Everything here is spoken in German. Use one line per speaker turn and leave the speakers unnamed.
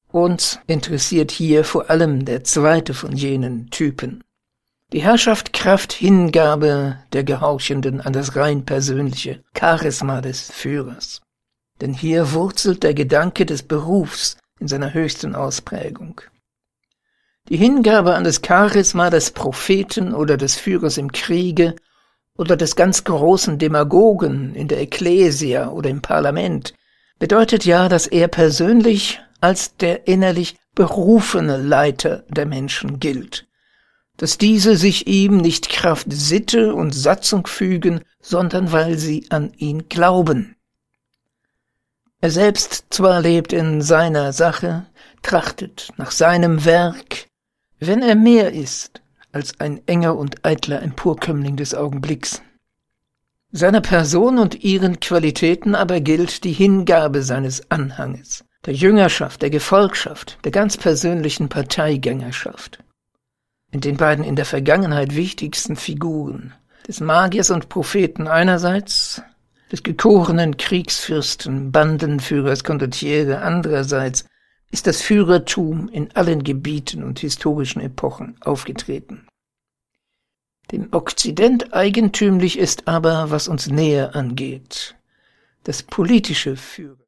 Uns interessiert hier vor allem der zweite von jenen Typen. Die Herrschaft Kraft Hingabe der Gehorchenden an das rein persönliche Charisma des Führers. Denn hier wurzelt der Gedanke des Berufs in seiner höchsten Ausprägung. Die Hingabe an das Charisma des Propheten oder des Führers im Kriege oder des ganz großen Demagogen in der Ekklesia oder im Parlament bedeutet ja, dass er persönlich als der innerlich berufene Leiter der Menschen gilt, dass diese sich ihm nicht Kraft Sitte und Satzung fügen, sondern weil sie an ihn glauben. Er selbst zwar lebt in seiner Sache, trachtet nach seinem Werk, wenn er mehr ist als ein enger und eitler Emporkömmling des Augenblicks. Seiner Person und ihren Qualitäten aber gilt die Hingabe seines Anhanges, der Jüngerschaft, der Gefolgschaft, der ganz persönlichen Parteigängerschaft. In den beiden in der Vergangenheit wichtigsten Figuren, des Magiers und Propheten einerseits, des gekorenen Kriegsfürsten, Bandenführers, Condottiere andererseits, ist das Führertum in allen Gebieten und historischen Epochen aufgetreten. Dem Okzident eigentümlich ist aber, was uns näher angeht, das politische Führen.